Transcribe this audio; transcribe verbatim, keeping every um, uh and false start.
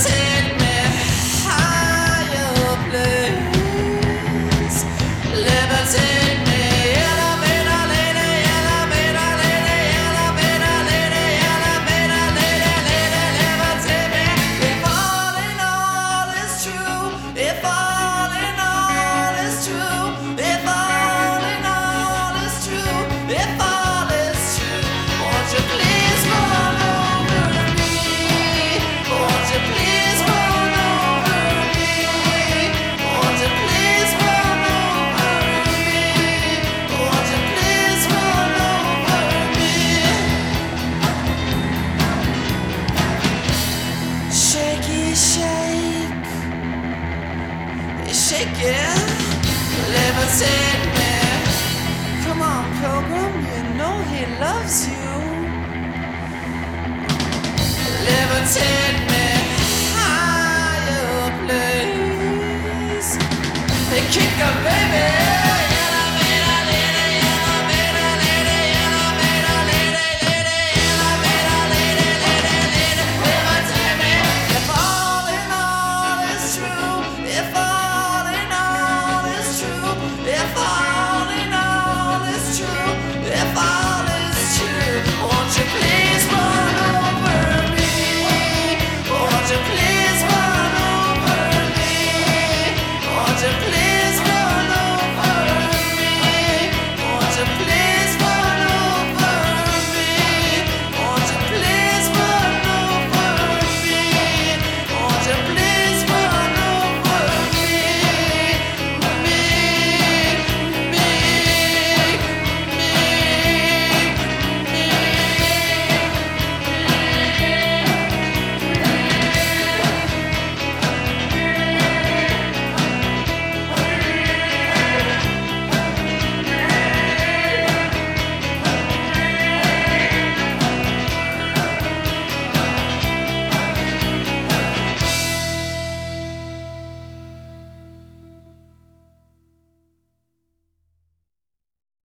Levitate me higher, please. Levitate me. Elevator lady, elevator lady, elevator lady, elevator lady, lady, levitate me. If all in all is true, if all in all is true, if all in all is true, if all is true, won't you please run over me? Won't you please run over me? Won't you please run over me? Won't you please run over me? Shaky shake, shake it, levitate me. Come on, pilgrim, you know he loves you. Levitate me.